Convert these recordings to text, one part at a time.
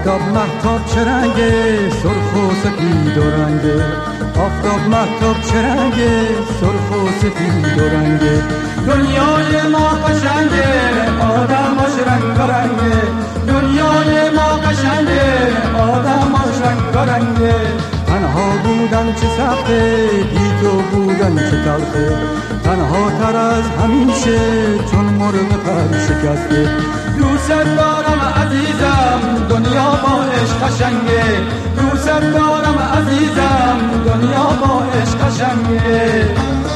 آفتاب مهتاب چه رنگه، سرخ و سپید و رنگه. آفتاب مهتاب چه رنگه، سرخ و سپید و رنگه. دنیای ما قشنگه، آدماش رنگ و رنگه. دنیای ما قشنگه، آدماش رنگ و رنگه. تنها بودن چه سخته، بی تو بودن چه تلخه. تنها تر از همیشه چون مرغ پر شکسته. دوست دارم عزیزم، دنیا با عشق قشنگه. دوست دارم عزیزم، دنیا با عشق قشنگه.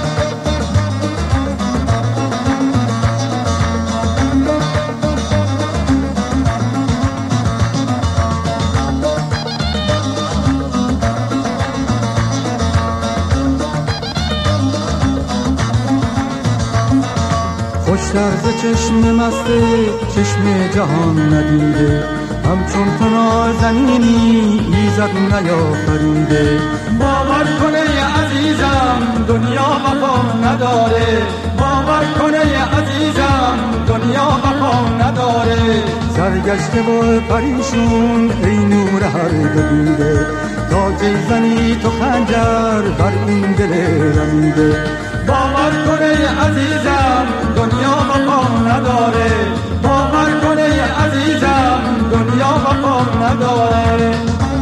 خوشتر ز چشم مسته، چشم جهان ندیده. همچون تو نازنینی ایزد نیافریده. باور کنه عزیزم، دنیا وفا نداره. باور کنه عزیزم، دنیا وفا نداره. سرگشته و پریشون ای نور هر دیده. تا کی زنی تو خنجر بر این دل رمیده. باور کنه عزیزم، دنیا وفا نداره. باور کنه عزیزم، دنیا وفا نداره.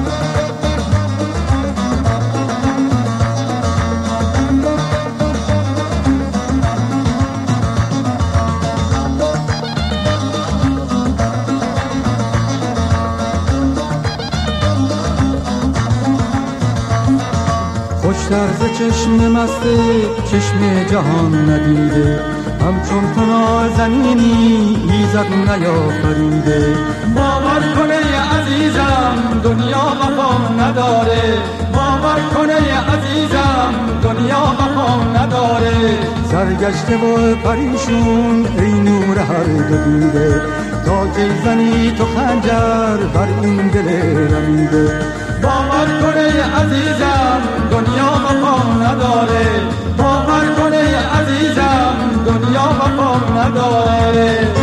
خوشتر ز چشم مسته، چشم جهان ندیده. همچون تو نازنینی ایزد نیافریده. باور کنه عزیزم، دنیا وفا نداره. باور کنه عزیزم، دنیا وفا نداره. سرگشته و پریشون ای نور هر دیده. تا کی زنی تو خنجر بر این دل رمیده. باور کنه عزیزم، دنیا وفا نداره. باور کنه عزیزم، دنیا وفا نداره.